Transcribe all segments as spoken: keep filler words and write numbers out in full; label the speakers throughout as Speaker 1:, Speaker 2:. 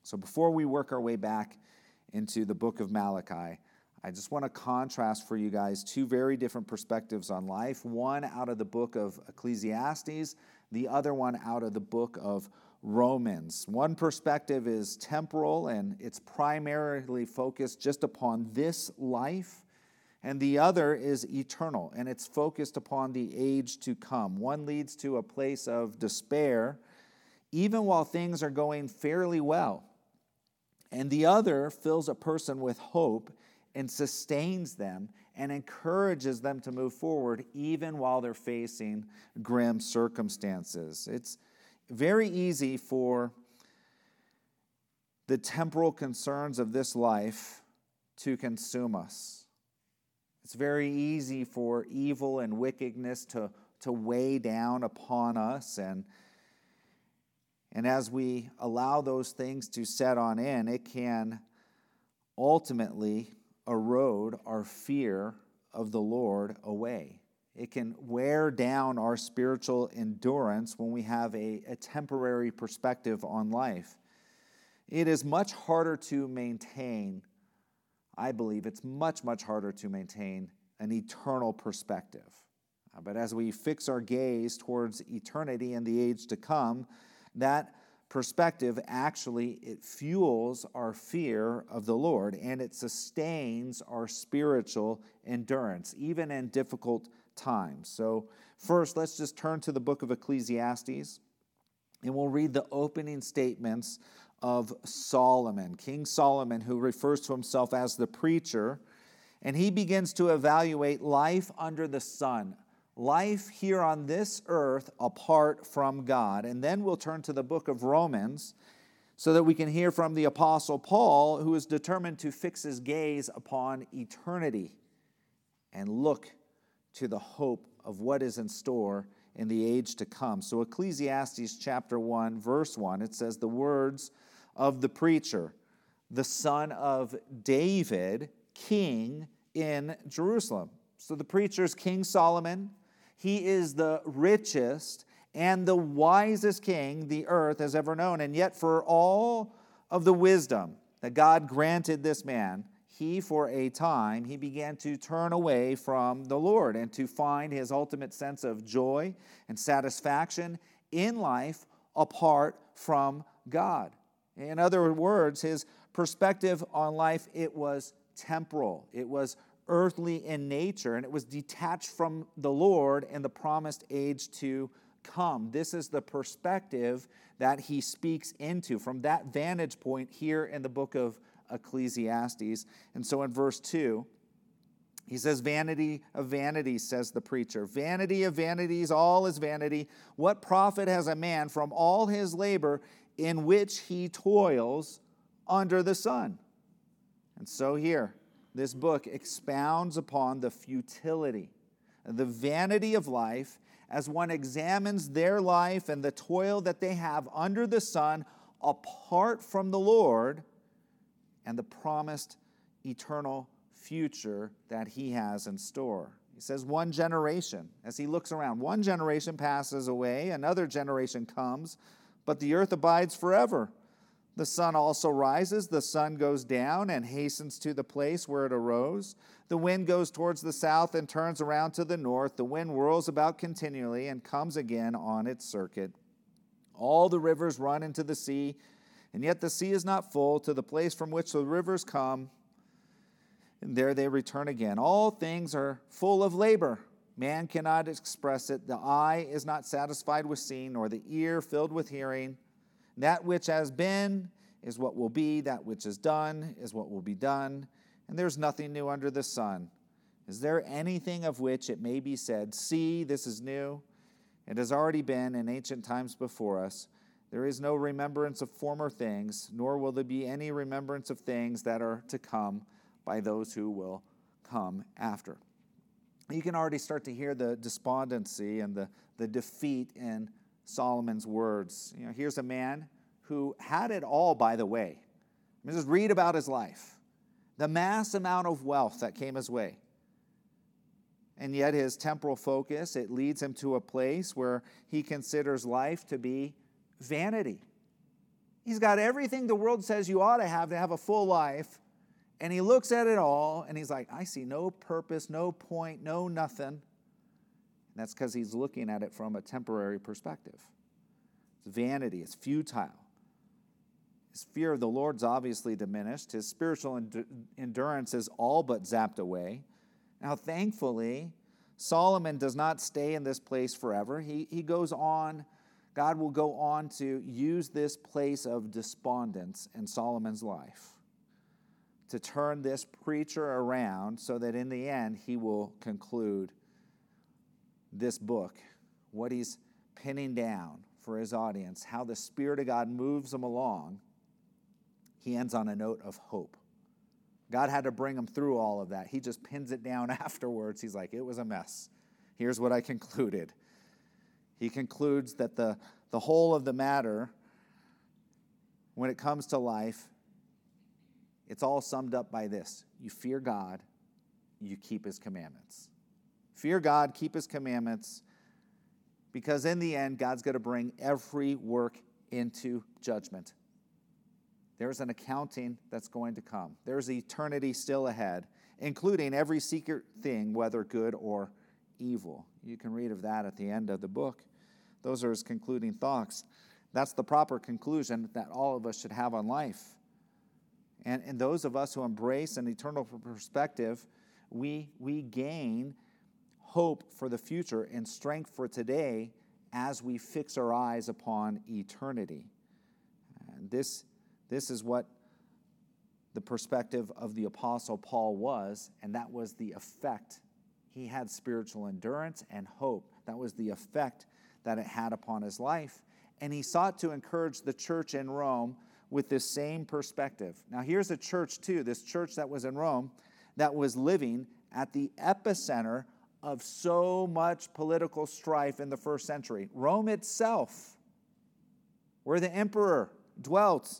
Speaker 1: So before we work our way back into the book of Malachi, I just want to contrast for you guys two very different perspectives on life, one out of the book of Ecclesiastes, the other one out of the book of Romans. One perspective is temporal, and it's primarily focused just upon this life, and the other is eternal, and it's focused upon the age to come. One leads to a place of despair, even while things are going fairly well, and the other fills a person with hope and sustains them and encourages them to move forward even while they're facing grim circumstances. It's very easy for the temporal concerns of this life to consume us. It's very easy for evil and wickedness to, to weigh down upon us, and And as we allow those things to set on in, it can ultimately erode our fear of the Lord away. It can wear down our spiritual endurance when we have a, a temporary perspective on life. It is much harder to maintain, I believe, it's much, much harder to maintain an eternal perspective. But as we fix our gaze towards eternity and the age to come, that perspective actually, it fuels our fear of the Lord, and it sustains our spiritual endurance, even in difficult times. So first, let's just turn to the book of Ecclesiastes, and we'll read the opening statements of Solomon, King Solomon, who refers to himself as the preacher, and he begins to evaluate life under the sun, life here on this earth apart from God. And then we'll turn to the book of Romans so that we can hear from the Apostle Paul, who is determined to fix his gaze upon eternity and look to the hope of what is in store in the age to come. So Ecclesiastes chapter one, verse one, it says, "The words of the preacher, the son of David, king in Jerusalem." So the preacher is King Solomon. He is the richest and the wisest king the earth has ever known. And yet for all of the wisdom that God granted this man, he, for a time, he began to turn away from the Lord and to find his ultimate sense of joy and satisfaction in life apart from God. In other words, his perspective on life, it was temporal. It was earthly in nature, and it was detached from the Lord and the promised age to come. This is the perspective that he speaks into from that vantage point here in the book of Ecclesiastes. And so in verse two, he says, "Vanity of vanities," says the preacher. "Vanity of vanities, all is vanity. What profit has a man from all his labor in which he toils under the sun?" And so here, this book expounds upon the futility, the vanity of life, as one examines their life and the toil that they have under the sun apart from the Lord and the promised eternal future that he has in store. He says one generation, as he looks around, one generation passes away, another generation comes, but the earth abides forever. The sun also rises, the sun goes down and hastens to the place where it arose. The wind goes towards the south and turns around to the north. The wind whirls about continually and comes again on its circuit. All the rivers run into the sea, and yet the sea is not full. To the place from which the rivers come, and there they return again. All things are full of labor. Man cannot express it. The eye is not satisfied with seeing, nor the ear filled with hearing. That which has been is what will be. That which is done is what will be done. And there's nothing new under the sun. Is there anything of which it may be said, "See, this is new"? It has already been in ancient times before us. There is no remembrance of former things, nor will there be any remembrance of things that are to come by those who will come after. You can already start to hear the despondency and the, the defeat in Solomon's words. You know, here's a man who had it all, by the way. I mean, just read about his life. The mass amount of wealth that came his way. And yet his temporal focus, it leads him to a place where he considers life to be vanity. He's got everything the world says you ought to have to have a full life. And he looks at it all and he's like, I see no purpose, no point, no nothing. And that's because he's looking at it from a temporary perspective. It's vanity, it's futile. His fear of the Lord's obviously diminished. His spiritual endu- endurance is all but zapped away. Now, thankfully, Solomon does not stay in this place forever. He, he goes on, God will go on to use this place of despondence in Solomon's life to turn this preacher around so that in the end he will conclude this book, what he's pinning down for his audience, how the Spirit of God moves him along. He ends on a note of hope. God had to bring him through all of that. He just pins it down afterwards. He's like, it was a mess. Here's what I concluded. He concludes that the, the whole of the matter, when it comes to life, it's all summed up by this. You fear God, you keep his commandments. Fear God, keep his commandments, because in the end, God's going to bring every work into judgment. There's an accounting that's going to come. There's eternity still ahead, including every secret thing, whether good or evil. You can read of that at the end of the book. Those are his concluding thoughts. That's the proper conclusion that all of us should have on life. And, and those of us who embrace an eternal perspective, we, we gain hope for the future and strength for today as we fix our eyes upon eternity. And this This is what the perspective of the Apostle Paul was, and that was the effect. He had spiritual endurance and hope. That was the effect that it had upon his life. And he sought to encourage the church in Rome with this same perspective. Now here's a church too, this church that was in Rome, that was living at the epicenter of so much political strife in the first century. Rome itself, where the emperor dwelt.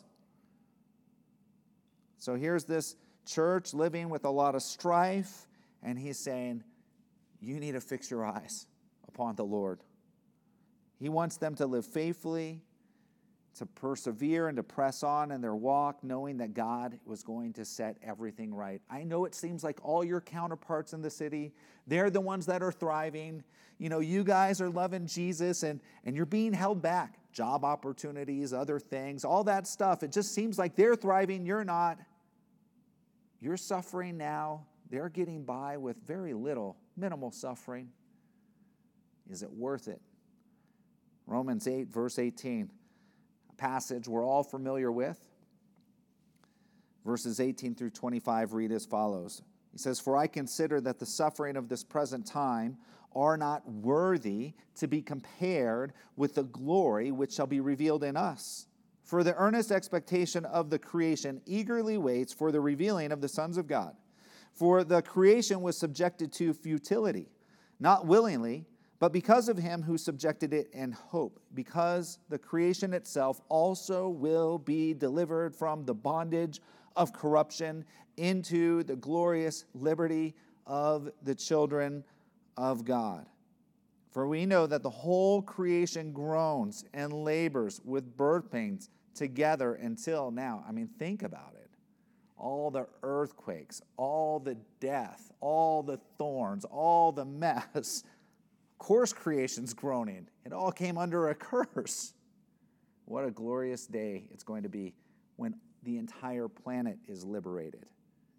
Speaker 1: So here's this church living with a lot of strife, and he's saying, you need to fix your eyes upon the Lord. He wants them to live faithfully, to persevere and to press on in their walk, knowing that God was going to set everything right. I know it seems like all your counterparts in the city, they're the ones that are thriving. You know, you guys are loving Jesus, and, and you're being held back. Job opportunities, other things, all that stuff. It just seems like they're thriving, you're not. You're suffering now. They're getting by with very little, minimal suffering. Is it worth it? Romans eight, verse eighteen, a passage we're all familiar with. Verses eighteen through twenty-five read as follows. He says, "For I consider that the suffering of this present time are not worthy to be compared with the glory which shall be revealed in us. For the earnest expectation of the creation eagerly waits for the revealing of the sons of God. For the creation was subjected to futility, not willingly, but because of him who subjected it in hope, because the creation itself also will be delivered from the bondage of corruption into the glorious liberty of the children of God. For we know that the whole creation groans and labors with birth pains together until now." I mean, think about it. All the earthquakes, all the death, all the thorns, all the mess. Of course creation's groaning. It all came under a curse. What a glorious day it's going to be when the entire planet is liberated.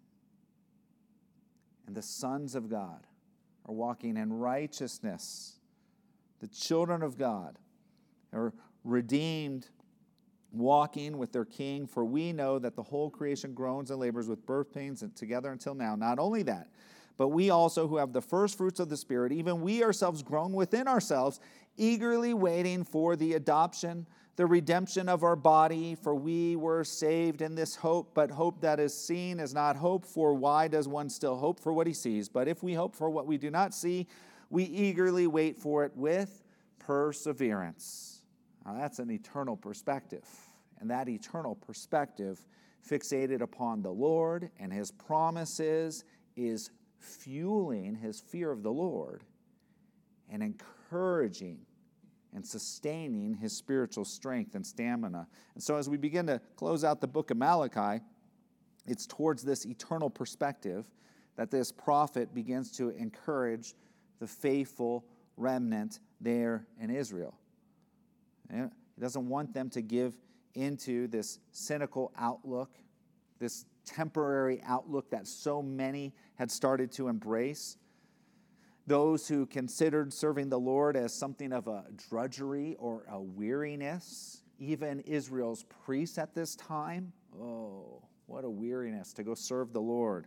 Speaker 1: And the sons of God are walking in righteousness. The children of God are redeemed, walking with their King. For we know that the whole creation groans and labors with birth pains and together until now. Not only that, but we also who have the first fruits of the Spirit, even we ourselves groan within ourselves, eagerly waiting for the adoption, the redemption of our body. For we were saved in this hope, but hope that is seen is not hope. For why does one still hope for what he sees? But if we hope for what we do not see, we eagerly wait for it with perseverance. Now that's an eternal perspective. And that eternal perspective, fixated upon the Lord and his promises, is fueling his fear of the Lord and encouraging and sustaining his spiritual strength and stamina. And so as we begin to close out the book of Malachi, it's towards this eternal perspective that this prophet begins to encourage the faithful remnant there in Israel. He doesn't want them to give into this cynical outlook, this temporary outlook that so many had started to embrace. Those who considered serving the Lord as something of a drudgery or a weariness, even Israel's priests at this time, oh, what a weariness to go serve the Lord.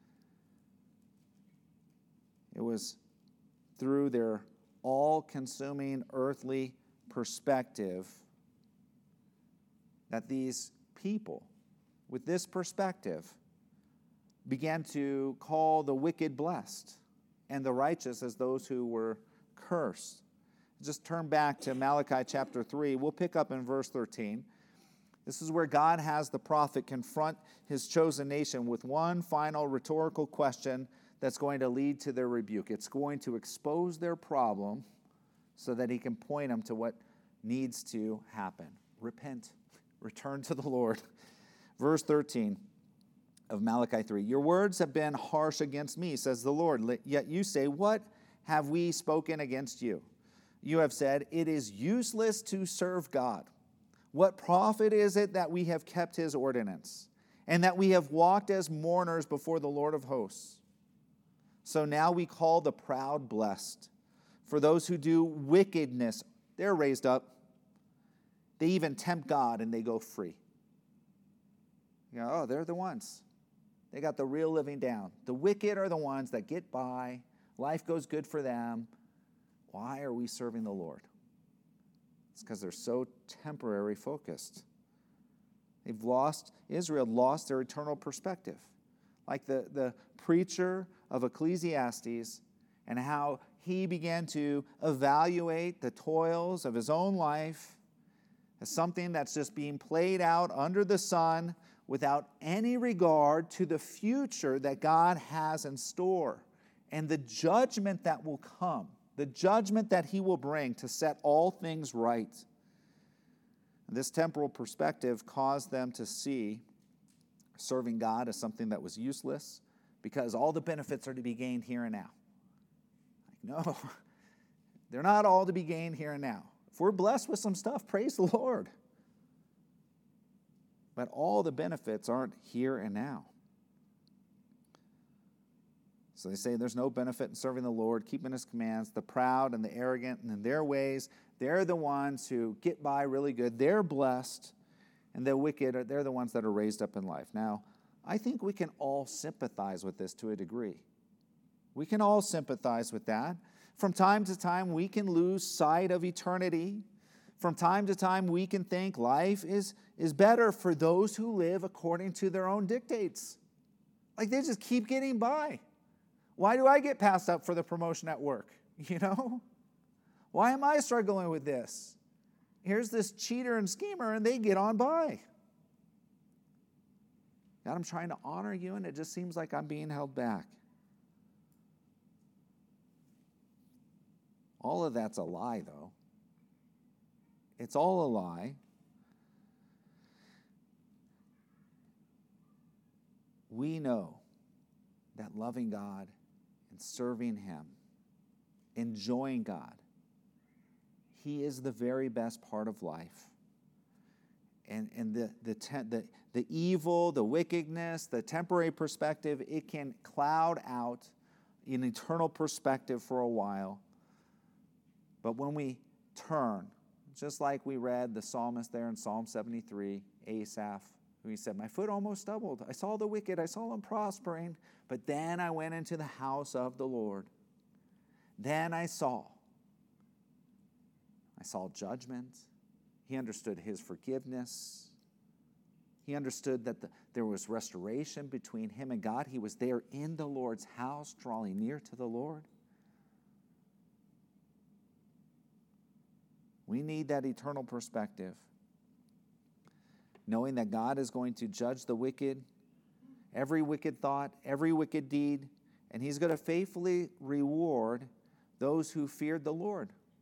Speaker 1: It was through their all-consuming earthly perspective that these people, with this perspective, began to call the wicked blessed and the righteous as those who were cursed. Just turn back to Malachi chapter three. We'll pick up in verse thirteen. This is where God has the prophet confront his chosen nation with one final rhetorical question that's going to lead to their rebuke. It's going to expose their problem so that he can point them to what needs to happen. Repent. Return to the Lord. Verse thirteen of Malachi three. Your words have been harsh against me, says the Lord. Yet you say, what have we spoken against you? You have said, it is useless to serve God. What profit is it that we have kept his ordinance, and that we have walked as mourners before the Lord of hosts? So now we call the proud blessed. For those who do wickedness, they're raised up. They even tempt God and they go free. You know, oh, they're the ones. They got the real living down. The wicked are the ones that get by. Life goes good for them. Why are we serving the Lord? It's because they're so temporary focused. They've lost, Israel lost their eternal perspective. Like the, the preacher of Ecclesiastes and how he began to evaluate the toils of his own life as something that's just being played out under the sun without any regard to the future that God has in store and the judgment that will come, the judgment that he will bring to set all things right. This temporal perspective caused them to see serving God as something that was useless because all the benefits are to be gained here and now. Like, no, they're not all to be gained here and now. If we're blessed with some stuff, praise the Lord. But all the benefits aren't here and now. So they say there's no benefit in serving the Lord, keeping his commands. The proud and the arrogant and in their ways, they're the ones who get by really good. They're blessed. And the wicked, are they're the ones that are raised up in life. Now, I think we can all sympathize with this to a degree. We can all sympathize with that. From time to time, we can lose sight of eternity. From time to time, we can think life is, is better for those who live according to their own dictates. Like they just keep getting by. Why do I get passed up for the promotion at work? You know? Why am I struggling with this? Here's this cheater and schemer, and they get on by. God, I'm trying to honor you, and it just seems like I'm being held back. All of that's a lie, though. It's all a lie. We know that loving God and serving him, enjoying God, he is the very best part of life. And, and the, the, te- the, the evil, the wickedness, the temporary perspective, it can cloud out an eternal perspective for a while. But when we turn, just like we read the psalmist there in Psalm seventy-three, Asaph, who he said, my foot almost stumbled. I saw the wicked, I saw them prospering, but then I went into the house of the Lord. Then I saw. I saw judgment. He understood his forgiveness. He understood that the, there was restoration between him and God. He was there in the Lord's house, drawing near to the Lord. We need that eternal perspective, knowing that God is going to judge the wicked, every wicked thought, every wicked deed, and he's going to faithfully reward those who feared the Lord,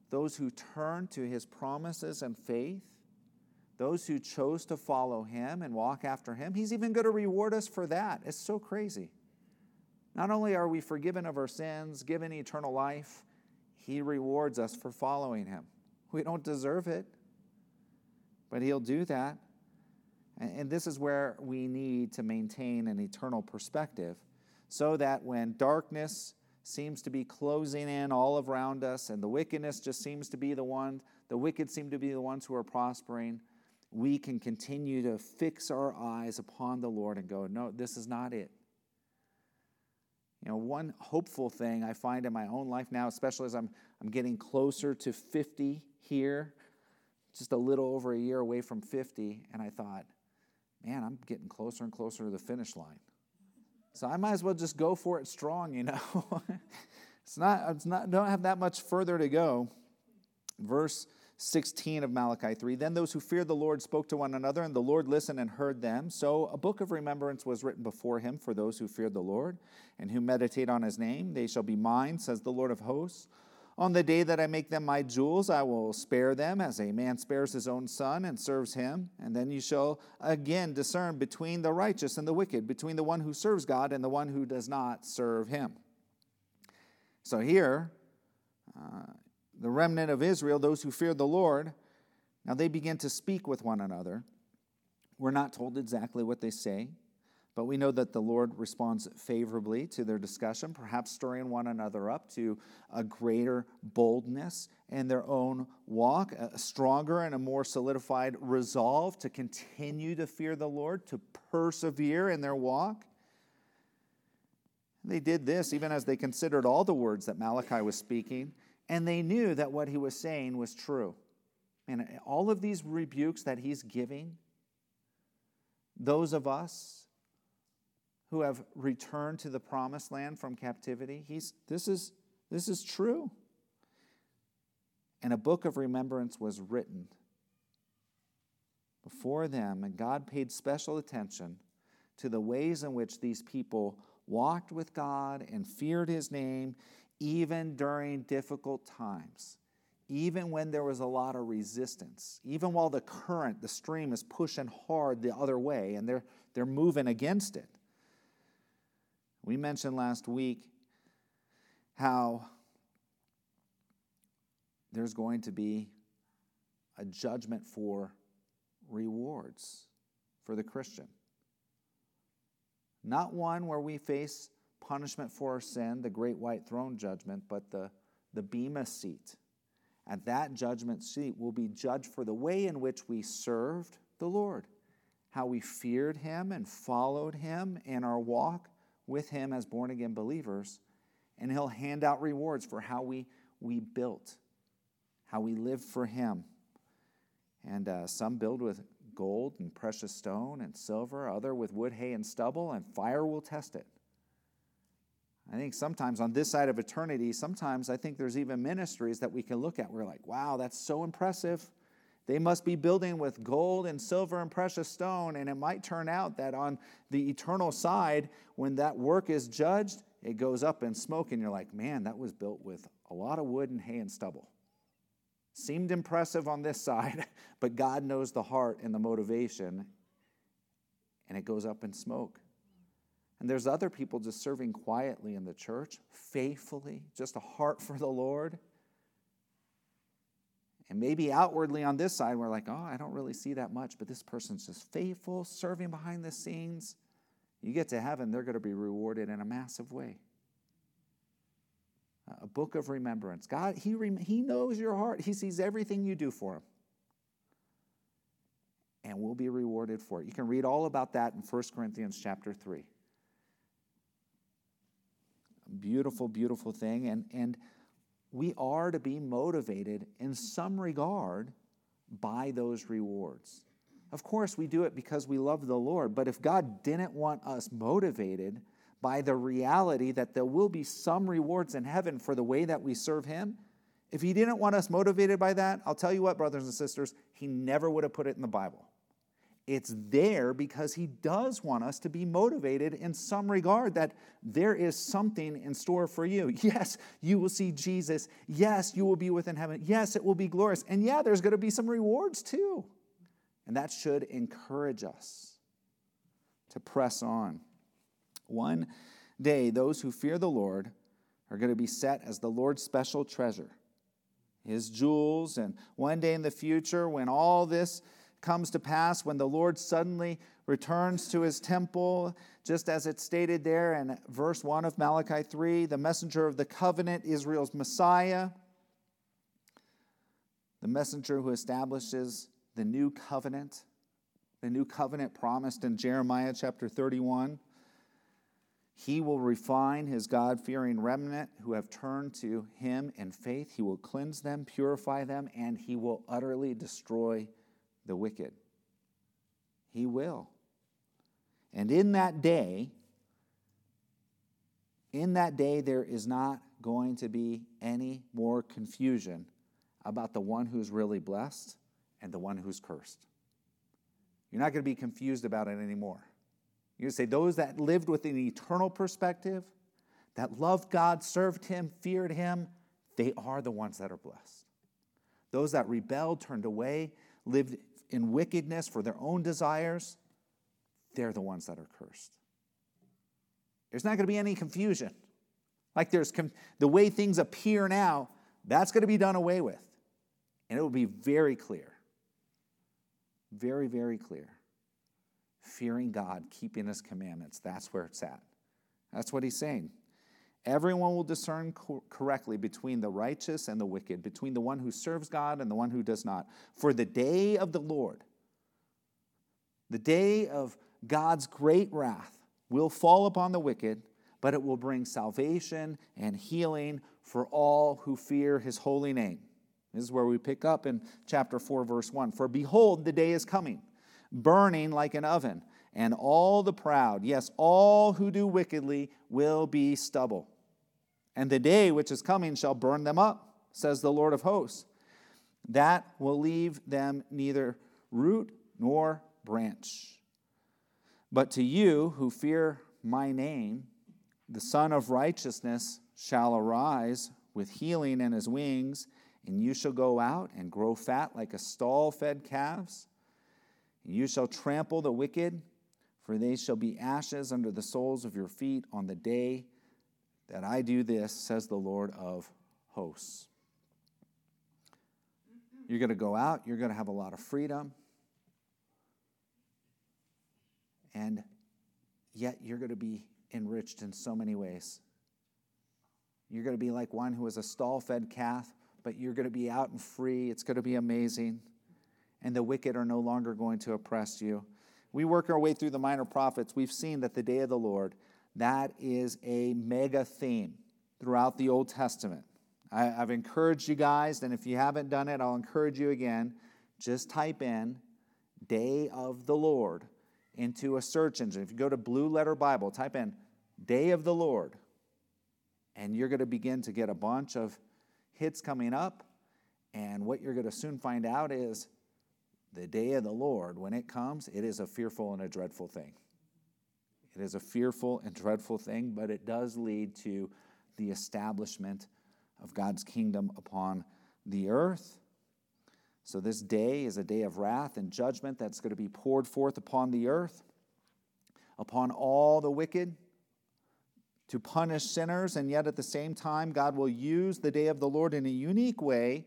Speaker 1: those who turn to his promises and faith, those who chose to follow him and walk after him, he's even going to reward us for that. It's so crazy. Not only are we forgiven of our sins, given eternal life, he rewards us for following him. We don't deserve it, but he'll do that. And this is where we need to maintain an eternal perspective so that when darkness seems to be closing in all around us and the wickedness just seems to be the one, the wicked seem to be the ones who are prospering, we can continue to fix our eyes upon the Lord and go, no, this is not it. You know, one hopeful thing I find in my own life now, especially as I'm I'm getting closer to fifty here, just a little over a year away from fifty, and I thought, man, I'm getting closer and closer to the finish line. So I might as well just go for it strong, you know. it's not, it's not, don't have that much further to go. Verse sixteen of Malachi three, then those who feared the Lord spoke to one another, and the Lord listened and heard them. So a book of remembrance was written before him for those who feared the Lord and who meditate on his name. They shall be mine, says the Lord of hosts. On the day that I make them my jewels, I will spare them as a man spares his own son and serves him. And then you shall again discern between the righteous and the wicked, between the one who serves God and the one who does not serve him. So here, uh, the remnant of Israel, those who feared the Lord, now they begin to speak with one another. We're not told exactly what they say, but we know that the Lord responds favorably to their discussion, perhaps stirring one another up to a greater boldness in their own walk, a stronger and a more solidified resolve to continue to fear the Lord, to persevere in their walk. They did this even as they considered all the words that Malachi was speaking, and they knew that what he was saying was true. And all of these rebukes that he's giving, those of us who have returned to the promised land from captivity, he's, this is, this is true. And a book of remembrance was written before them, and God paid special attention to the ways in which these people walked with God and feared his name, even during difficult times, even when there was a lot of resistance, even while the current, the stream is pushing hard the other way and they're, they're moving against it. We mentioned last week how there's going to be a judgment for rewards for the Christian. Not one where we face punishment for our sin, the great white throne judgment, but the, the bema seat. At that judgment seat, we'll be judged for the way in which we served the Lord, how we feared him and followed him in our walk with him as born-again believers, and he'll hand out rewards for how we, we built, how we lived for him. And uh, some build with gold and precious stone and silver, other with wood, hay, and stubble, and fire will test it. I think sometimes on this side of eternity, sometimes I think there's even ministries that we can look at. We're like, wow, that's so impressive. They must be building with gold and silver and precious stone. And it might turn out that on the eternal side, when that work is judged, it goes up in smoke. And you're like, man, that was built with a lot of wood and hay and stubble. Seemed impressive on this side, but God knows the heart and the motivation. And it goes up in smoke. And there's other people just serving quietly in the church, faithfully, just a heart for the Lord. And maybe outwardly on this side, we're like, oh, I don't really see that much, but this person's just faithful, serving behind the scenes. You get to heaven, they're going to be rewarded in a massive way. A book of remembrance. God, he, rem- he knows your heart. He sees everything you do for him. And we'll be rewarded for it. You can read all about that in First Corinthians chapter three. Beautiful, beautiful thing. And, and we are to be motivated in some regard by those rewards. Of course, we do it because we love the Lord. But if God didn't want us motivated by the reality that there will be some rewards in heaven for the way that we serve him, if he didn't want us motivated by that, I'll tell you what, brothers and sisters, he never would have put it in the Bible. It's there because he does want us to be motivated in some regard, that there is something in store for you. Yes, you will see Jesus. Yes, you will be within heaven. Yes, it will be glorious. And yeah, there's going to be some rewards too. And that should encourage us to press on. One day, those who fear the Lord are going to be set as the Lord's special treasure, his jewels. And one day in the future, when all this comes to pass, when the Lord suddenly returns to his temple, just as it's stated there in verse one of Malachi three, the messenger of the covenant, Israel's Messiah, the messenger who establishes the new covenant, the new covenant promised in Jeremiah chapter thirty-one. He will refine his God-fearing remnant who have turned to him in faith. He will cleanse them, purify them, and he will utterly destroy the wicked. He will. And in that day, in that day, there is not going to be any more confusion about the one who's really blessed and the one who's cursed. You're not going to be confused about it anymore. You're going to say those that lived with an eternal perspective, that loved God, served him, feared him, they are the ones that are blessed. Those that rebelled, turned away, lived in wickedness for their own desires, they're the ones that are cursed. There's not going to be any confusion. Like there's com- the way things appear now, that's going to be done away with. And it will be very clear. Very, very clear. Fearing God, keeping his commandments, that's where it's at. That's what he's saying. Everyone will discern co- correctly between the righteous and the wicked, between the one who serves God and the one who does not. For the day of the Lord, the day of God's great wrath, will fall upon the wicked, but it will bring salvation and healing for all who fear his holy name. This is where we pick up in chapter four, verse one. For behold, the day is coming, burning like an oven, and all the proud, yes, all who do wickedly, will be stubble. And the day which is coming shall burn them up, says the Lord of hosts. That will leave them neither root nor branch. But to you who fear my name, the Son of Righteousness shall arise with healing in his wings, and you shall go out and grow fat like a stall-fed calves. And you shall trample the wicked, for they shall be ashes under the soles of your feet on the day that I do this, says the Lord of hosts. You're going to go out, you're going to have a lot of freedom, and yet you're going to be enriched in so many ways. You're going to be like one who is a stall-fed calf, but you're going to be out and free. It's going to be amazing. And the wicked are no longer going to oppress you. We work our way through the minor prophets. We've seen that the day of the Lord, that is a mega theme throughout the Old Testament. I, I've encouraged you guys, and if you haven't done it, I'll encourage you again. Just type in Day of the Lord into a search engine. If you go to Blue Letter Bible, type in Day of the Lord, and you're going to begin to get a bunch of hits coming up. And what you're going to soon find out is the day of the Lord, when it comes, it is a fearful and a dreadful thing. It is a fearful and dreadful thing, but it does lead to the establishment of God's kingdom upon the earth. So this day is a day of wrath and judgment that's going to be poured forth upon the earth, upon all the wicked, to punish sinners, and yet at the same time, God will use the day of the Lord in a unique way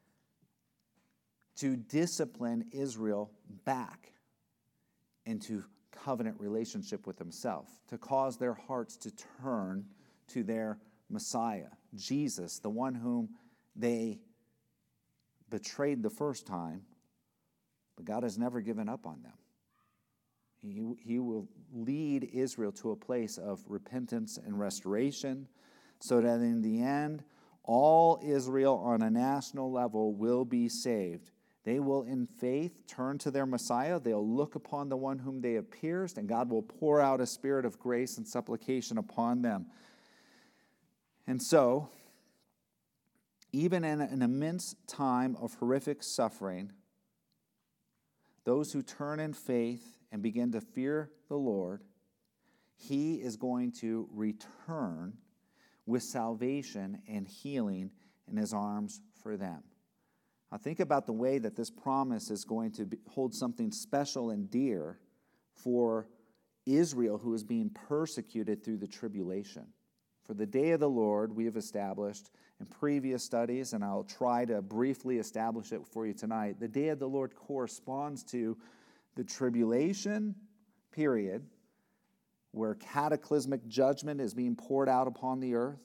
Speaker 1: to discipline Israel back into covenant relationship with himself, to cause their hearts to turn to their Messiah, Jesus, the one whom they betrayed the first time, but God has never given up on them. He, he will lead Israel to a place of repentance and restoration so that in the end, all Israel on a national level will be saved. They will in faith turn to their Messiah. They'll look upon the one whom they have pierced, and God will pour out a spirit of grace and supplication upon them. And so, even in an immense time of horrific suffering, those who turn in faith and begin to fear the Lord, he is going to return with salvation and healing in his arms for them. Now think about the way that this promise is going to be, hold something special and dear for Israel, who is being persecuted through the tribulation. For the day of the Lord, we have established in previous studies, and I'll try to briefly establish it for you tonight. The day of the Lord corresponds to the tribulation period, where cataclysmic judgment is being poured out upon the earth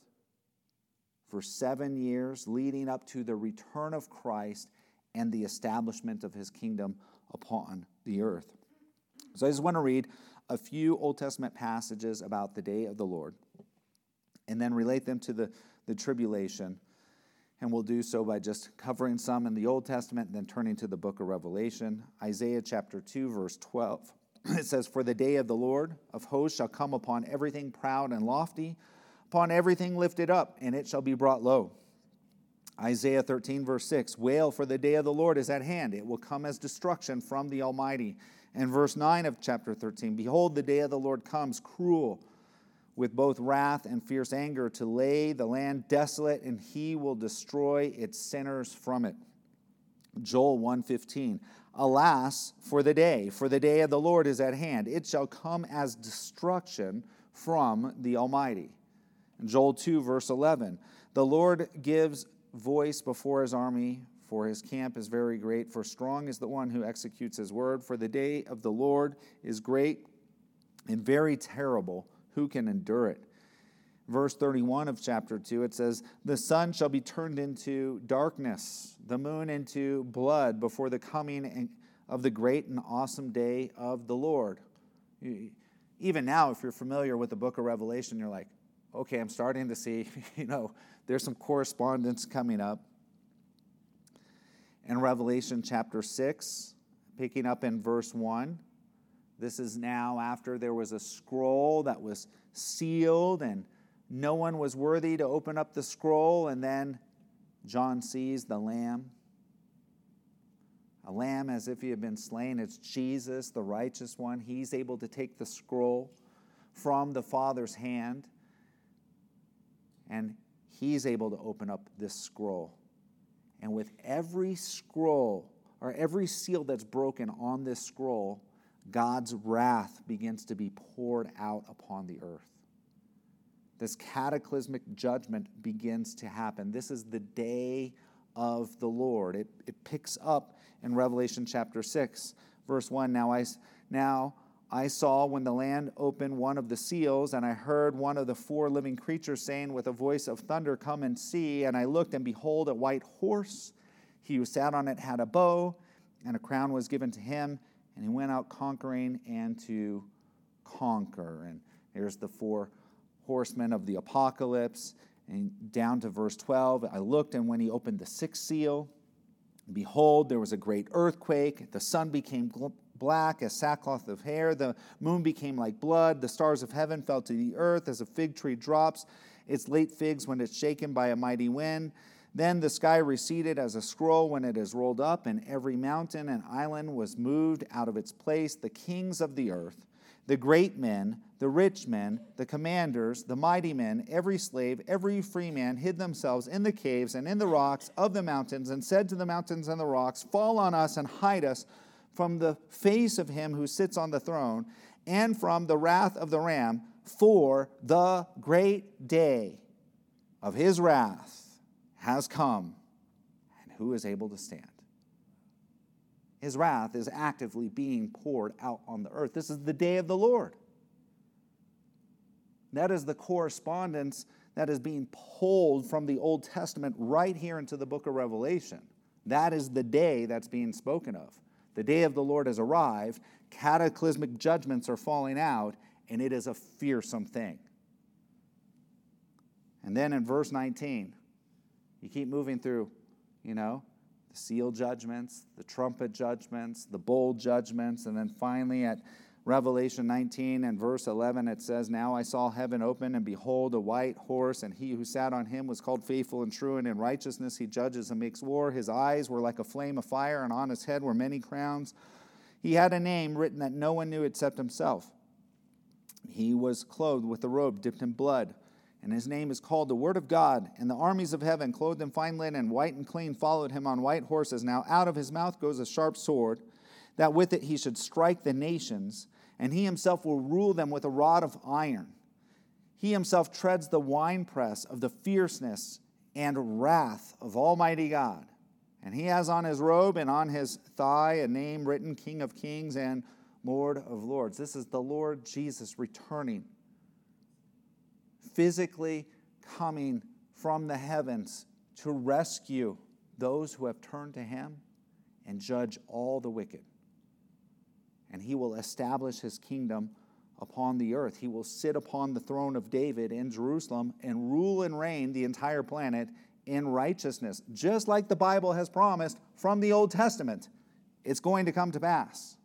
Speaker 1: for seven years, leading up to the return of Christ and the establishment of his kingdom upon the earth. So I just want to read a few Old Testament passages about the day of the Lord and then relate them to the, the tribulation. And we'll do so by just covering some in the Old Testament and then turning to the book of Revelation. Isaiah chapter two, verse twelve. It says, "For the day of the Lord of hosts shall come upon everything proud and lofty, upon everything lifted up, and it shall be brought low." Isaiah thirteen, verse six, "Wail, for the day of the Lord is at hand. It will come as destruction from the Almighty." And verse nine of chapter thirteen, "Behold, the day of the Lord comes, cruel, with both wrath and fierce anger, to lay the land desolate, and he will destroy its sinners from it." Joel one fifteen, "Alas, for the day, for the day of the Lord is at hand. It shall come as destruction from the Almighty." And Joel two, verse eleven, "The Lord gives voice before his army, for his camp is very great. For strong is the one who executes his word. For the day of the Lord is great and very terrible. Who can endure it?" Verse thirty-one of chapter two, it says, "The sun shall be turned into darkness, the moon into blood, before the coming of the great and awesome day of the Lord." Even now, if you're familiar with the book of Revelation, you're like, okay, I'm starting to see, you know, there's some correspondence coming up. In Revelation chapter six, picking up in verse one, this is now after there was a scroll that was sealed and no one was worthy to open up the scroll, and then John sees the Lamb. A lamb as if he had been slain. It's Jesus, the righteous one. He's able to take the scroll from the Father's hand, and he's able to open up this scroll. And with every scroll, or every seal that's broken on this scroll, God's wrath begins to be poured out upon the earth. This cataclysmic judgment begins to happen. This is the day of the Lord. It, it picks up in Revelation chapter six, verse one. Now I, now I saw when the land opened one of the seals, and I heard one of the four living creatures saying with a voice of thunder, "Come and see." And I looked, and behold, a white horse. He who sat on it had a bow, and a crown was given to him, and he went out conquering and to conquer. And there's the four horsemen of the apocalypse. And down to verse twelve, I looked, and when he opened the sixth seal, behold, there was a great earthquake. The sun became black as sackcloth of hair. The moon became like blood. The stars of heaven fell to the earth as a fig tree drops its late figs when it's shaken by a mighty wind. Then the sky receded as a scroll when it is rolled up, and every mountain and island was moved out of its place. The kings of the earth, the great men, the rich men, the commanders, the mighty men, every slave, every free man hid themselves in the caves and in the rocks of the mountains, and said to the mountains and the rocks, "Fall on us and hide us from the face of him who sits on the throne and from the wrath of the Lamb, for the great day of his wrath has come, and who is able to stand?" His wrath is actively being poured out on the earth. This is the day of the Lord. That is the correspondence that is being pulled from the Old Testament right here into the book of Revelation. That is the day that's being spoken of. The day of the Lord has arrived. Cataclysmic judgments are falling out, and it is a fearsome thing. And then in verse nineteen, you keep moving through, you know, the seal judgments, the trumpet judgments, the bowl judgments, and then finally at Revelation nineteen and verse eleven, it says, "Now I saw heaven open, and behold, a white horse, and he who sat on him was called Faithful and True, and in righteousness he judges and makes war. His eyes were like a flame of fire, and on his head were many crowns. He had a name written that no one knew except himself. He was clothed with a robe dipped in blood, and his name is called the Word of God. And the armies of heaven, clothed in fine linen, white and clean, followed him on white horses. Now out of his mouth goes a sharp sword, that with it he should strike the nations, and he himself will rule them with a rod of iron. He himself treads the winepress of the fierceness and wrath of Almighty God. And he has on his robe and on his thigh a name written, King of Kings and Lord of Lords. This is the Lord Jesus returning, physically coming from the heavens to rescue those who have turned to him and judge all the wicked. And he will establish his kingdom upon the earth. He will sit upon the throne of David in Jerusalem and rule and reign the entire planet in righteousness, just like the Bible has promised from the Old Testament. It's going to come to pass.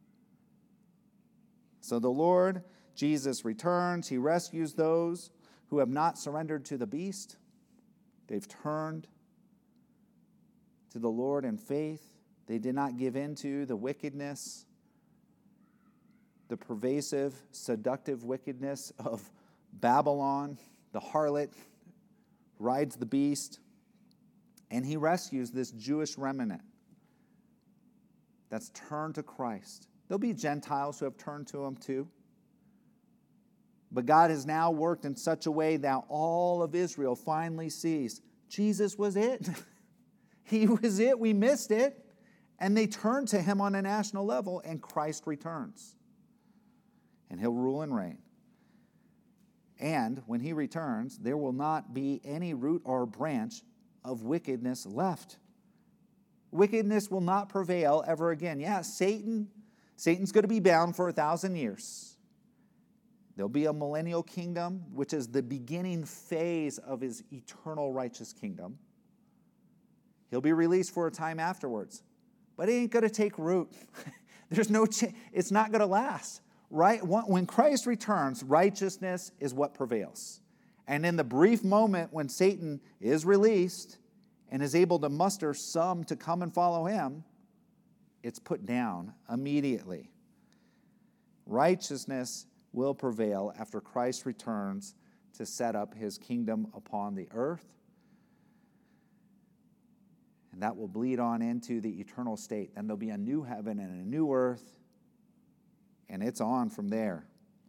Speaker 1: So the Lord Jesus returns. He rescues those who have not surrendered to the beast. They've turned to the Lord in faith. They did not give in to the wickedness, the pervasive, seductive wickedness of Babylon. The harlot rides the beast, and he rescues this Jewish remnant that's turned to Christ. There'll be Gentiles who have turned to him too. But God has now worked in such a way that all of Israel finally sees Jesus was it. He was it. We missed it. And they turn to him on a national level, and Christ returns. And he'll rule and reign. And when he returns, there will not be any root or branch of wickedness left. Wickedness will not prevail ever again. Yeah, Satan, Satan's going to be bound for a thousand years. There'll be a millennial kingdom, which is the beginning phase of his eternal righteous kingdom. He'll be released for a time afterwards. But it ain't going to take root. There's no ch- it's not going to last. Right? When Christ returns, righteousness is what prevails. And in the brief moment when Satan is released and is able to muster some to come and follow him, it's put down immediately. Righteousness will prevail after Christ returns to set up his kingdom upon the earth. And that will bleed on into the eternal state. Then there'll be a new heaven and a new earth. And it's on from there.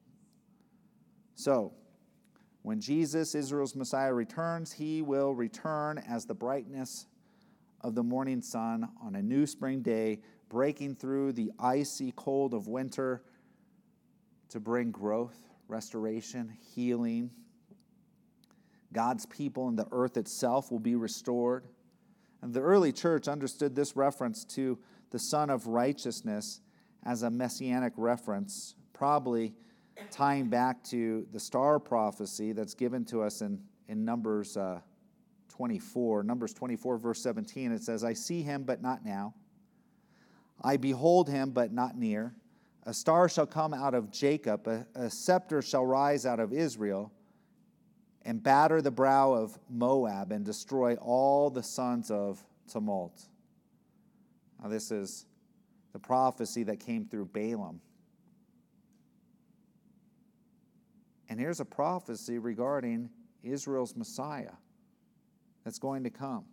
Speaker 1: So, when Jesus, Israel's Messiah, returns, he will return as the brightness of the morning sun on a new spring day, breaking through the icy cold of winter to bring growth, restoration, healing. God's people and the earth itself will be restored. And the early church understood this reference to the Son of Righteousness as a messianic reference, probably tying back to the star prophecy that's given to us in, in Numbers uh, twenty-four. Numbers twenty-four, verse seventeen, it says, I see him, but not now. I behold him, but not near. A star shall come out of Jacob, a, a scepter shall rise out of Israel, and batter the brow of Moab, and destroy all the sons of tumult. Now this is the prophecy that came through Balaam. And here's a prophecy regarding Israel's Messiah that's going to come.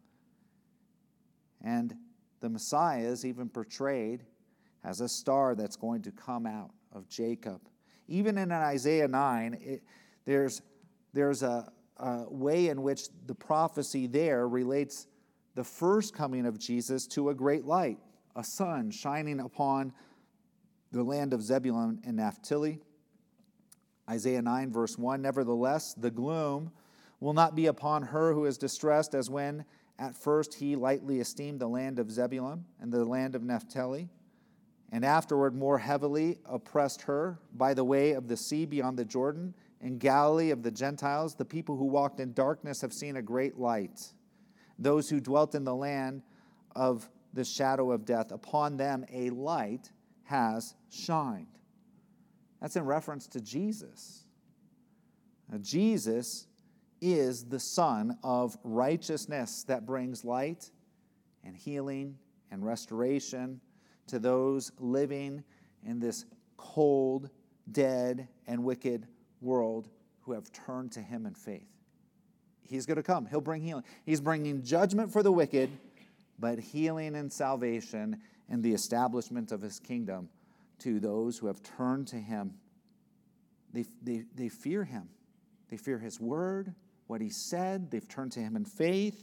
Speaker 1: And the Messiah is even portrayed as a star that's going to come out of Jacob. Even in Isaiah nine, it, there's, there's a, a way in which the prophecy there relates the first coming of Jesus to a great light, a sun shining upon the land of Zebulun and Naphtali. Isaiah nine, verse one, nevertheless, the gloom will not be upon her who is distressed, as when at first he lightly esteemed the land of Zebulun and the land of Naphtali, and afterward more heavily oppressed her by the way of the sea beyond the Jordan. In Galilee of the Gentiles, the people who walked in darkness have seen a great light. Those who dwelt in the land of the shadow of death, upon them a light has shined. That's in reference to Jesus. Now, Jesus is the Son of Righteousness that brings light and healing and restoration to those living in this cold, dead, and wicked world who have turned to him in faith. He's going to come. He'll bring healing. He's bringing judgment for the wicked, but healing and salvation and the establishment of his kingdom to those who have turned to him. They, they, they fear him. They fear his word, what he said. They've turned to him in faith.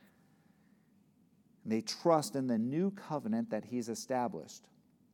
Speaker 1: They trust in the new covenant that he's established.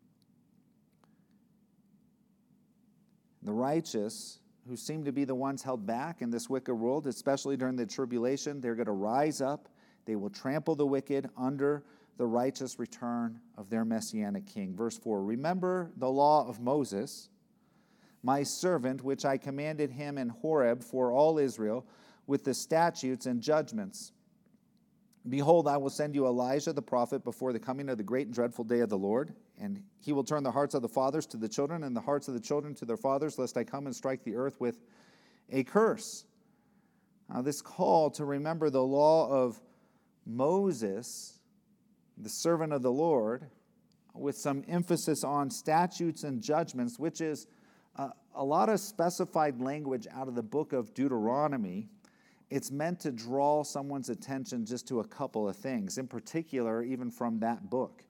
Speaker 1: The righteous, who seem to be the ones held back in this wicked world, especially during the tribulation, they're going to rise up. They will trample the wicked under the righteous return of their messianic king. Verse four, remember the law of Moses, my servant, which I commanded him in Horeb for all Israel, with the statutes and judgments. Behold, I will send you Elijah the prophet before the coming of the great and dreadful day of the Lord, and he will turn the hearts of the fathers to the children, and the hearts of the children to their fathers, lest I come and strike the earth with a curse. Now, this call to remember the law of Moses, the servant of the Lord, with some emphasis on statutes and judgments, which is a, a lot of specified language out of the book of Deuteronomy. It's meant to draw someone's attention just to a couple of things, in particular, even from that book.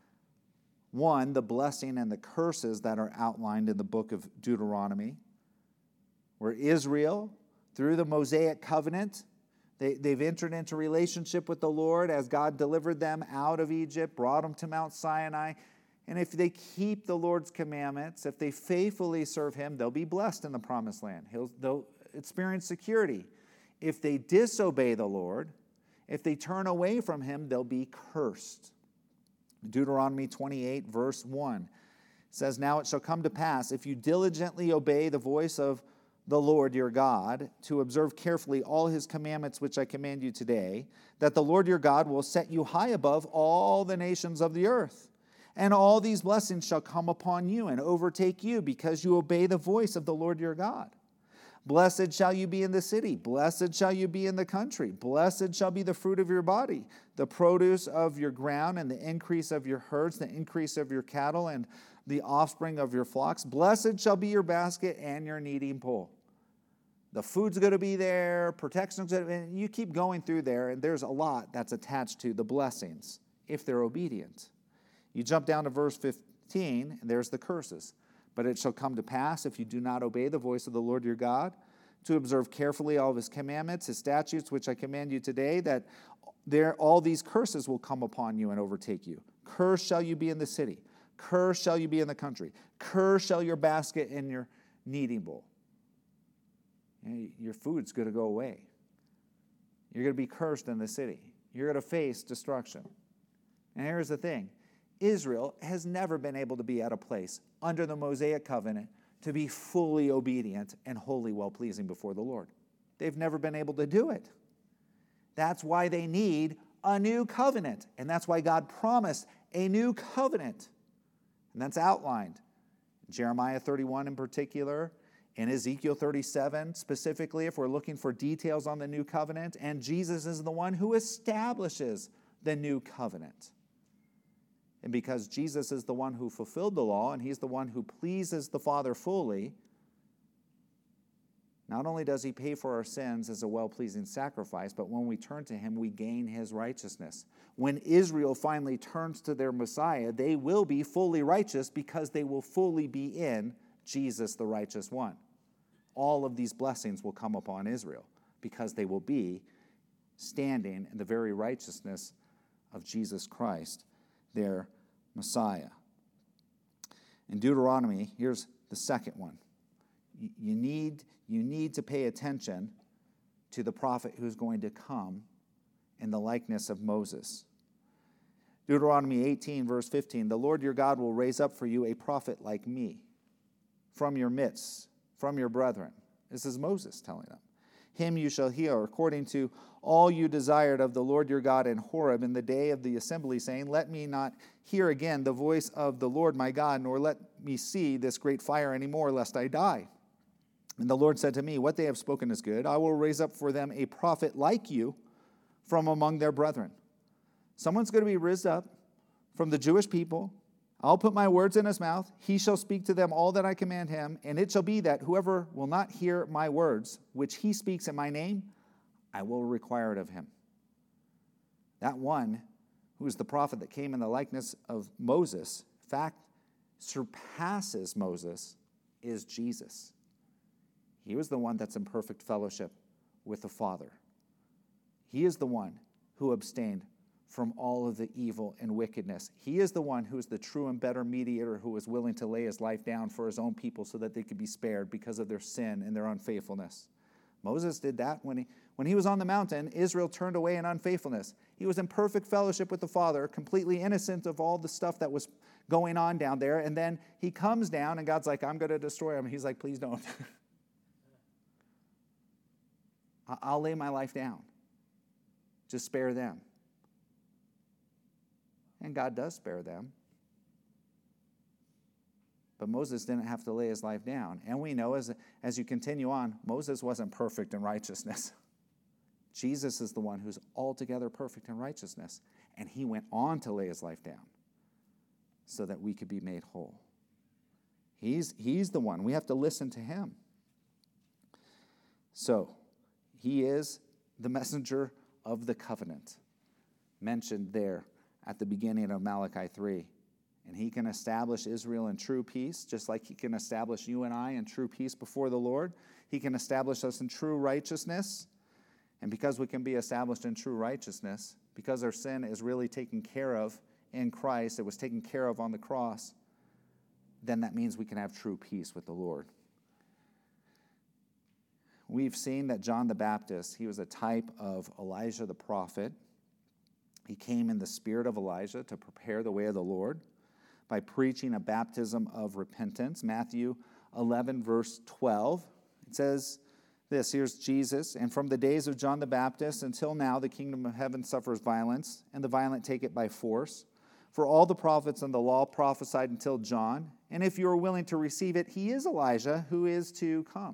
Speaker 1: One, the blessing and the curses that are outlined in the book of Deuteronomy, where Israel, through the Mosaic covenant, they, they've entered into relationship with the Lord as God delivered them out of Egypt, brought them to Mount Sinai. And if they keep the Lord's commandments, if they faithfully serve him, they'll be blessed in the promised land. He'll, they'll experience security. If they disobey the Lord, if they turn away from him, they'll be cursed. Deuteronomy twenty-eight, verse one says, now it shall come to pass, if you diligently obey the voice of the Lord your God, to observe carefully all his commandments which I command you today, that the Lord your God will set you high above all the nations of the earth. And all these blessings shall come upon you and overtake you, because you obey the voice of the Lord your God. Blessed shall you be in the city. Blessed shall you be in the country. Blessed shall be the fruit of your body, the produce of your ground, and the increase of your herds, the increase of your cattle, and the offspring of your flocks. Blessed shall be your basket and your kneading bowl. The food's going to be there, protection's going to be, you keep going through there, and there's a lot that's attached to the blessings if they're obedient. You jump down to verse fifteen, and there's the curses. But it shall come to pass, if you do not obey the voice of the Lord your God, to observe carefully all of his commandments, his statutes, which I command you today, that there all these curses will come upon you and overtake you. Cursed shall you be in the city. Cursed shall you be in the country. Cursed shall your basket and your kneading bowl. Your food's going to go away. You're going to be cursed in the city. You're going to face destruction. And here's the thing. Israel has never been able to be at a place under the Mosaic covenant to be fully obedient and wholly well-pleasing before the Lord. They've never been able to do it. That's why they need a new covenant. And that's why God promised a new covenant. And that's outlined. Jeremiah thirty-one in particular, in Ezekiel thirty-seven specifically, if we're looking for details on the new covenant. And Jesus is the one who establishes the new covenant. And because Jesus is the one who fulfilled the law, and he's the one who pleases the Father fully, not only does he pay for our sins as a well-pleasing sacrifice, but when we turn to him, we gain his righteousness. When Israel finally turns to their Messiah, they will be fully righteous because they will fully be in Jesus, the righteous one. All of these blessings will come upon Israel because they will be standing in the very righteousness of Jesus Christ, their Messiah. In Deuteronomy, here's the second one. You need, you need to pay attention to the prophet who's going to come in the likeness of Moses. Deuteronomy eighteen, verse fifteen, the Lord your God will raise up for you a prophet like me from your midst, from your brethren. This is Moses telling them. Him you shall hear, according to all you desired of the Lord your God in Horeb in the day of the assembly, saying, let me not hear again the voice of the Lord my God, nor let me see this great fire any more, lest I die. And the Lord said to me, what they have spoken is good. I will raise up for them a prophet like you from among their brethren. Someone's going to be raised up from the Jewish people, I'll put my words in his mouth. He shall speak to them all that I command him. And it shall be that whoever will not hear my words, which he speaks in my name, I will require it of him. That one who is the prophet that came in the likeness of Moses, in fact, surpasses Moses, is Jesus. He was the one that's in perfect fellowship with the Father. He is the one who abstained from all of the evil and wickedness. He is the one who is the true and better mediator, who was willing to lay his life down for his own people so that they could be spared because of their sin and their unfaithfulness. Moses did that when he, when he was on the mountain. Israel turned away in unfaithfulness. He was in perfect fellowship with the Father, completely innocent of all the stuff that was going on down there. And then he comes down and God's like, I'm going to destroy him. He's like, please don't. I'll lay my life down. Just spare them. And God does spare them. But Moses didn't have to lay his life down. And we know as, as you continue on, Moses wasn't perfect in righteousness. Jesus is the one who's altogether perfect in righteousness. And he went on to lay his life down so that we could be made whole. He's, he's the one. We have to listen to him. So, he is the messenger of the covenant mentioned there at the beginning of Malachi three. And he can establish Israel in true peace, just like he can establish you and I in true peace before the Lord. He can establish us in true righteousness. And because we can be established in true righteousness, because our sin is really taken care of in Christ, it was taken care of on the cross, then that means we can have true peace with the Lord. We've seen that John the Baptist, he was a type of Elijah the prophet. He came in the spirit of Elijah to prepare the way of the Lord by preaching a baptism of repentance. Matthew eleven, verse twelve, it says this, here's Jesus, and from the days of John the Baptist until now, the kingdom of heaven suffers violence, and the violent take it by force. For all the prophets and the law prophesied until John, and if you are willing to receive it, he is Elijah who is to come.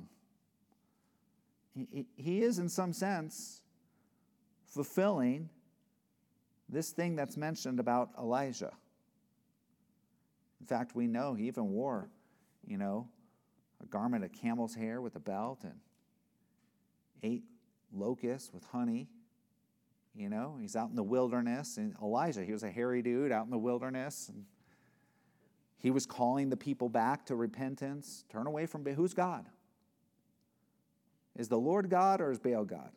Speaker 1: He, he is, in some sense, fulfilling this thing that's mentioned about Elijah. In fact, we know he even wore, you know, a garment of camel's hair with a belt and ate locusts with honey. You know, he's out in the wilderness. And Elijah, he was a hairy dude out in the wilderness. And he was calling the people back to repentance. Turn away from Baal. Who's God? Is the Lord God or is Baal God?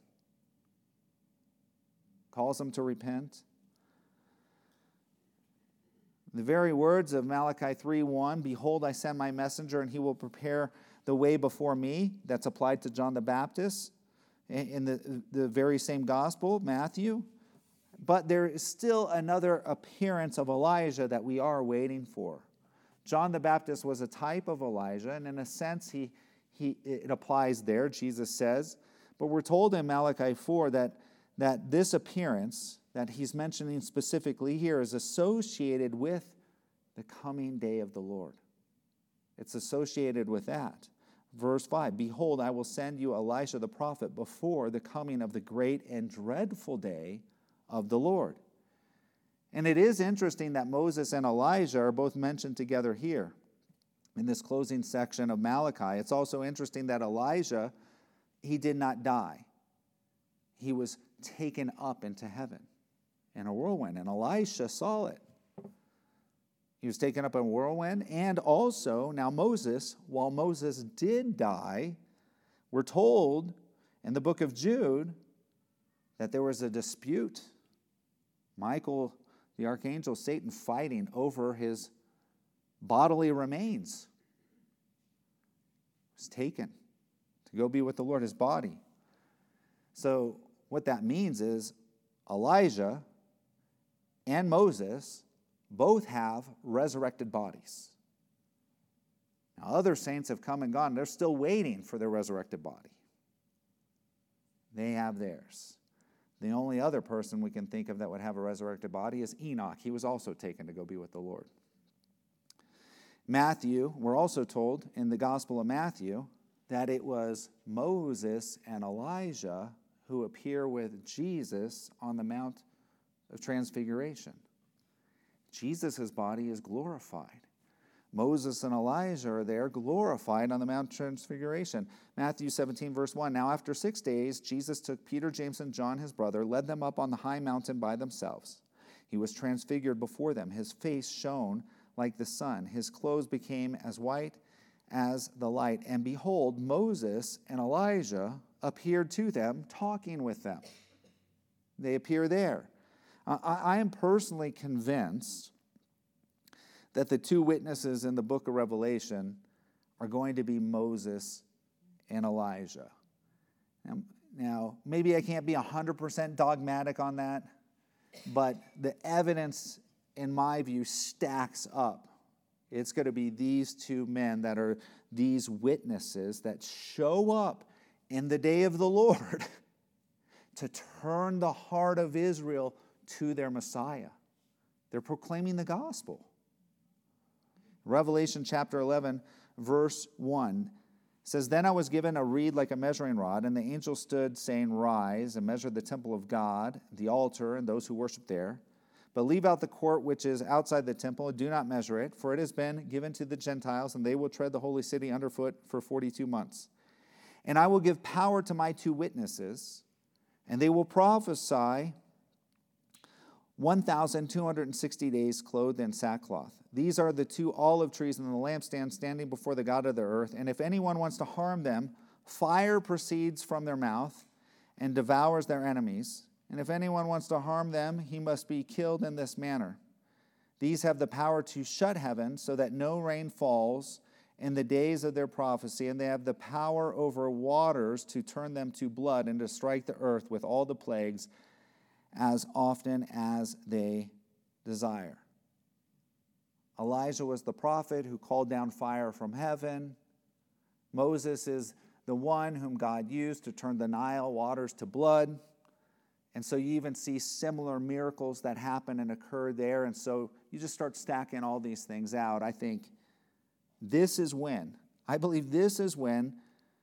Speaker 1: Calls them to repent. The very words of Malachi three one, behold, I send my messenger, and he will prepare the way before me. That's applied to John the Baptist in the, the very same gospel, Matthew. But there is still another appearance of Elijah that we are waiting for. John the Baptist was a type of Elijah, and in a sense, he, he it applies there, Jesus says. But we're told in Malachi four that, that this appearance that he's mentioning specifically here is associated with the coming day of the Lord. It's associated with that. Verse five, behold, I will send you Elisha the prophet before the coming of the great and dreadful day of the Lord. And it is interesting that Moses and Elijah are both mentioned together here in this closing section of Malachi. It's also interesting that Elijah, he did not die. He was taken up into heaven in a whirlwind, and Elisha saw it. He was taken up in a whirlwind, and also, now Moses, while Moses did die, we're told in the book of Jude that there was a dispute. Michael, the archangel, Satan fighting over his bodily remains. He was taken to go be with the Lord, his body. So what that means is Elijah and Moses both have resurrected bodies. Now, other saints have come and gone. They're still waiting for their resurrected body. They have theirs. The only other person we can think of that would have a resurrected body is Enoch. He was also taken to go be with the Lord. Matthew, we're also told in the Gospel of Matthew that it was Moses and Elijah who appear with Jesus on the Mount of Transfiguration. Jesus' body is glorified. Moses and Elijah are there glorified on the Mount Transfiguration. Matthew seventeen, verse one, now after six days, Jesus took Peter, James, and John, his brother, led them up on the high mountain by themselves. He was transfigured before them. His face shone like the sun. His clothes became as white as the light. And behold, Moses and Elijah appeared to them, talking with them. They appear there. I, I am personally convinced that the two witnesses in the book of Revelation are going to be Moses and Elijah. Now, now maybe I can't be one hundred percent dogmatic on that, but the evidence, in my view, stacks up. It's going to be these two men that are these witnesses that show up in the day of the Lord to turn the heart of Israel to their Messiah. They're proclaiming the gospel. Revelation chapter eleven, verse one says, then I was given a reed like a measuring rod, and the angel stood saying, rise and measure the temple of God, the altar, and those who worship there. But leave out the court which is outside the temple, and do not measure it, for it has been given to the Gentiles, and they will tread the holy city underfoot for forty-two months. And I will give power to my two witnesses, and they will prophesy one thousand two hundred sixty days clothed in sackcloth. These are the two olive trees and the lampstand standing before the God of the earth. And if anyone wants to harm them, fire proceeds from their mouth and devours their enemies. And if anyone wants to harm them, he must be killed in this manner. These have the power to shut heaven so that no rain falls in the days of their prophecy, and they have the power over waters to turn them to blood and to strike the earth with all the plagues as often as they desire. Elijah was the prophet who called down fire from heaven. Moses is the one whom God used to turn the Nile waters to blood. And so you even see similar miracles that happen and occur there. And so you just start stacking all these things out. I think this is when, I believe this is when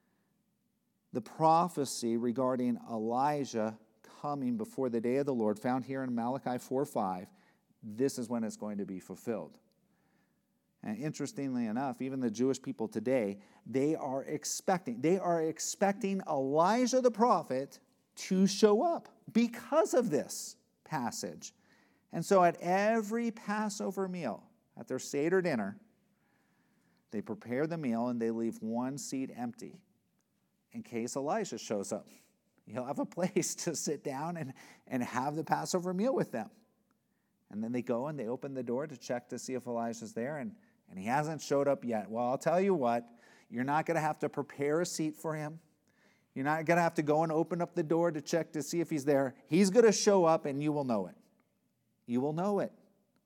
Speaker 1: the prophecy regarding Elijah coming before the day of the Lord, found here in Malachi four five, this is when it's going to be fulfilled. And interestingly enough, even the Jewish people today, they are expecting, they are expecting Elijah the prophet to show up because of this passage. And so at every Passover meal, at their Seder dinner, they prepare the meal and they leave one seat empty in case Elijah shows up. He'll have a place to sit down and, and have the Passover meal with them. And then they go and they open the door to check to see if Elijah's there, and, and he hasn't showed up yet. Well, I'll tell you what, you're not going to have to prepare a seat for him. You're not going to have to go and open up the door to check to see if he's there. He's going to show up and you will know it. You will know it.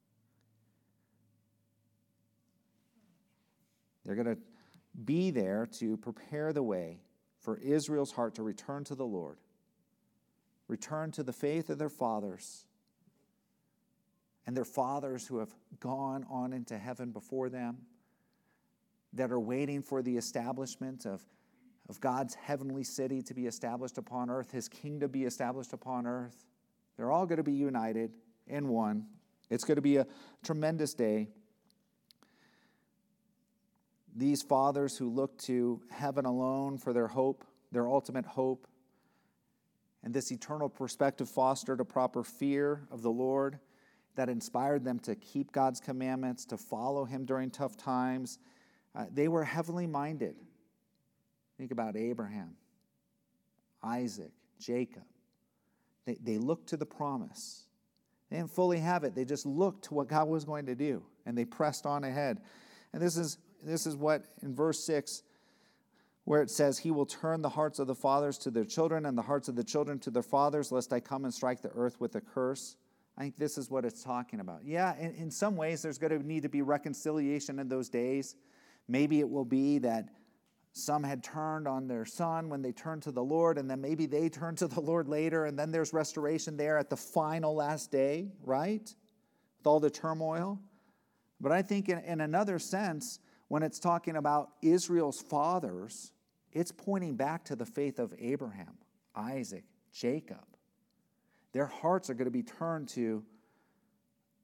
Speaker 1: They're going to be there to prepare the way for Israel's heart to return to the Lord, return to the faith of their fathers, and their fathers who have gone on into heaven before them, that are waiting for the establishment of, of God's heavenly city to be established upon earth, his kingdom to be established upon earth. They're all going to be united in one. It's going to be a tremendous day. These fathers who look to heaven alone for their hope, their ultimate hope, and this eternal perspective fostered a proper fear of the Lord that inspired them to keep God's commandments, to follow him during tough times. Uh, they were heavenly minded. Think about Abraham, Isaac, Jacob. They, they looked to the promise. They didn't fully have it. They just looked to what God was going to do, and they pressed on ahead. And this is This is what, in verse six, where it says, he will turn the hearts of the fathers to their children and the hearts of the children to their fathers, lest I come and strike the earth with a curse. I think this is what it's talking about. Yeah, in, in some ways, there's going to need to be reconciliation in those days. Maybe it will be that some had turned on their son when they turned to the Lord, and then maybe they turned to the Lord later, and then there's restoration there at the final last day, right? With all the turmoil. But I think in, in another sense, when it's talking about Israel's fathers, it's pointing back to the faith of Abraham, Isaac, Jacob. Their hearts are going to be turned to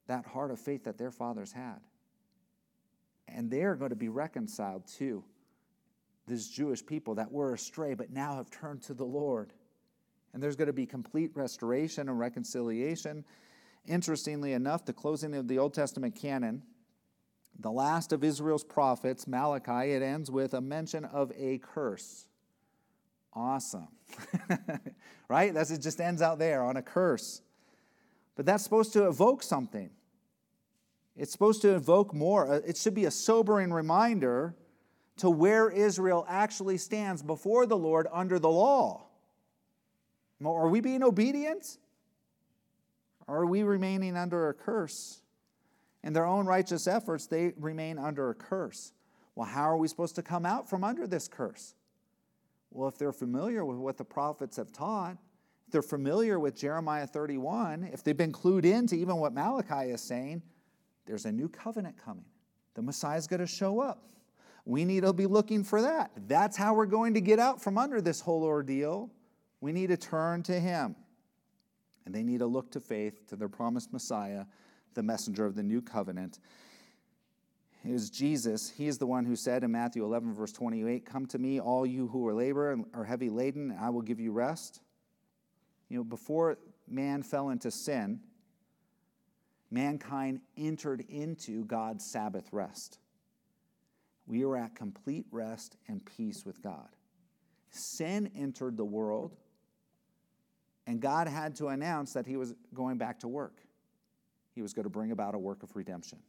Speaker 1: that heart of faith that their fathers had. And they're going to be reconciled to these Jewish people that were astray but now have turned to the Lord. And there's going to be complete restoration and reconciliation. Interestingly enough, the closing of the Old Testament canon, the last of Israel's prophets, Malachi, it ends with a mention of a curse. Awesome. Right? That's, it just ends out there on a curse. But that's supposed to evoke something. It's supposed to evoke more. It should be a sobering reminder to where Israel actually stands before the Lord under the law. Are we being obedient? Or are we remaining under a curse? In their own righteous efforts, they remain under a curse. Well, how are we supposed to come out from under this curse? Well, if they're familiar with what the prophets have taught, if they're familiar with Jeremiah thirty-one, if they've been clued into even what Malachi is saying, there's a new covenant coming. The Messiah's going to show up. We need to be looking for that. That's how we're going to get out from under this whole ordeal. We need to turn to Him. And they need to look to faith, to their promised Messiah, the messenger of the new covenant. It is Jesus. He is the one who said in Matthew eleven, verse twenty-eight, "Come to me, all you who are labor and are heavy laden, and I will give you rest." You know, before man fell into sin, mankind entered into God's Sabbath rest. We are at complete rest and peace with God. Sin entered the world, and God had to announce that He was going back to work. He was going to bring about a work of redemption.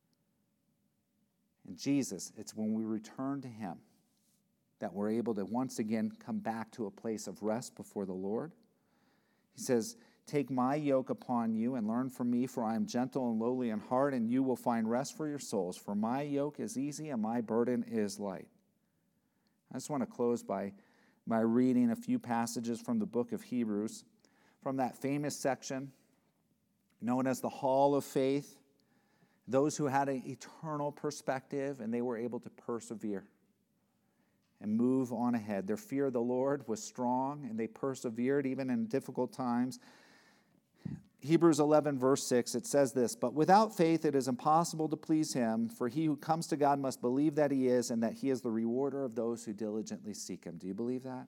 Speaker 1: And Jesus, it's when we return to Him that we're able to once again come back to a place of rest before the Lord. He says, "Take my yoke upon you and learn from me, for I am gentle and lowly in heart, and you will find rest for your souls. For my yoke is easy and my burden is light." I just want to close by, by reading a few passages from the book of Hebrews, from that famous section known as the Hall of Faith. Those who had an eternal perspective and they were able to persevere and move on ahead. Their fear of the Lord was strong and they persevered even in difficult times. Hebrews eleven, verse six, it says this, "But without faith it is impossible to please Him, for he who comes to God must believe that He is and that He is the rewarder of those who diligently seek Him." Do you believe that?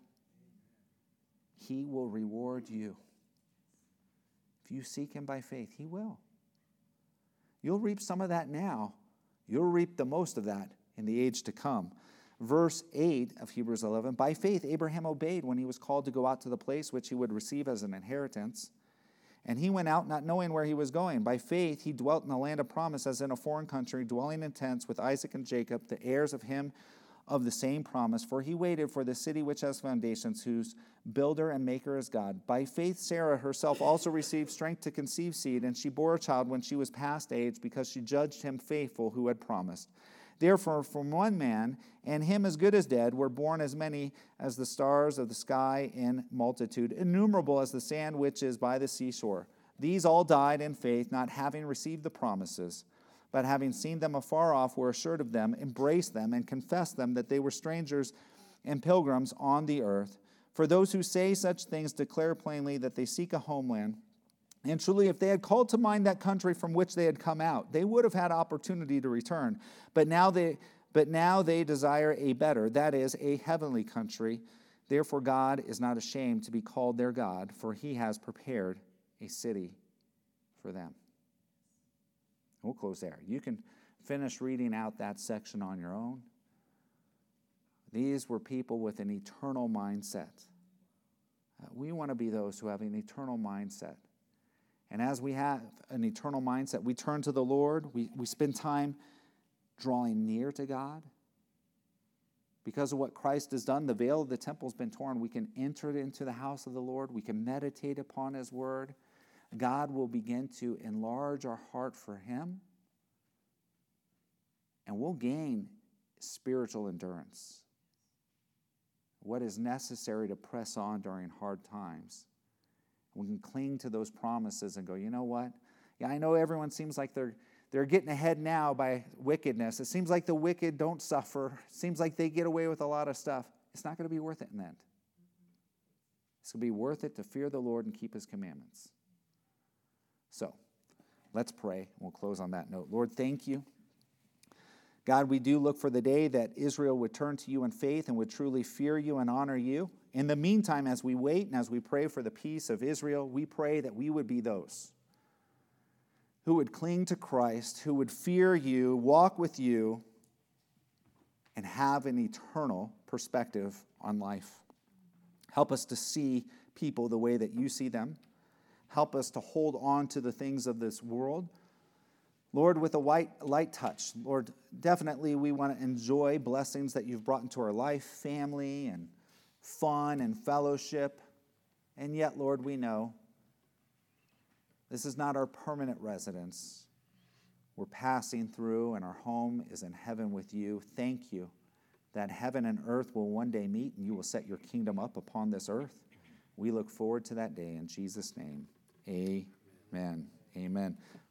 Speaker 1: He will reward you. If you seek Him by faith, He will. You'll reap some of that now. You'll reap the most of that in the age to come. Verse eight of Hebrews eleven, "By faith Abraham obeyed when he was called to go out to the place which he would receive as an inheritance. And he went out not knowing where he was going. By faith he dwelt in the land of promise as in a foreign country, dwelling in tents with Isaac and Jacob, the heirs of him of the same promise. For he waited for the city which has foundations, whose builder and maker is God. By faith Sarah herself also received strength to conceive seed, and she bore a child when she was past age, because she judged him faithful who had promised. Therefore, from one man, and him as good as dead, were born as many as the stars of the sky in multitude, innumerable as the sand which is by the seashore. These all died in faith, not having received the promises, but having seen them afar off, were assured of them, embraced them, and confessed them that they were strangers and pilgrims on the earth. For those who say such things declare plainly that they seek a homeland. And truly, if they had called to mind that country from which they had come out, they would have had opportunity to return. But now they, but now they desire a better, that is, a heavenly country. Therefore God is not ashamed to be called their God, for He has prepared a city for them." We'll close there. You can finish reading out that section on your own. These were people with an eternal mindset. Uh, we want to be those who have an eternal mindset. And as we have an eternal mindset, we turn to the Lord. We, we spend time drawing near to God. Because of what Christ has done, the veil of the temple has been torn. We can enter into the house of the Lord. We can meditate upon His word. God will begin to enlarge our heart for Him. And we'll gain spiritual endurance. What is necessary to press on during hard times. We can cling to those promises and go, you know what? Yeah, I know everyone seems like they're they're getting ahead now by wickedness. It seems like the wicked don't suffer. It seems like they get away with a lot of stuff. It's not going to be worth it in the end. It's going to be worth it to fear the Lord and keep His commandments. So, Let's pray. We'll close on that note. Lord, thank you. God, we do look for the day that Israel would turn to you in faith and would truly fear you and honor you. In the meantime, as we wait and as we pray for the peace of Israel, we pray that we would be those who would cling to Christ, who would fear you, walk with you, and have an eternal perspective on life. Help us to see people the way that you see them. Help us to hold on to the things of this world. Lord, with a white, light touch, Lord, definitely we want to enjoy blessings that you've brought into our life, family and fun and fellowship. And yet, Lord, we know this is not our permanent residence. We're passing through, and our home is in heaven with you. Thank you that heaven and earth will one day meet, and you will set your kingdom up upon this earth. We look forward to that day. In Jesus' name, amen. Amen.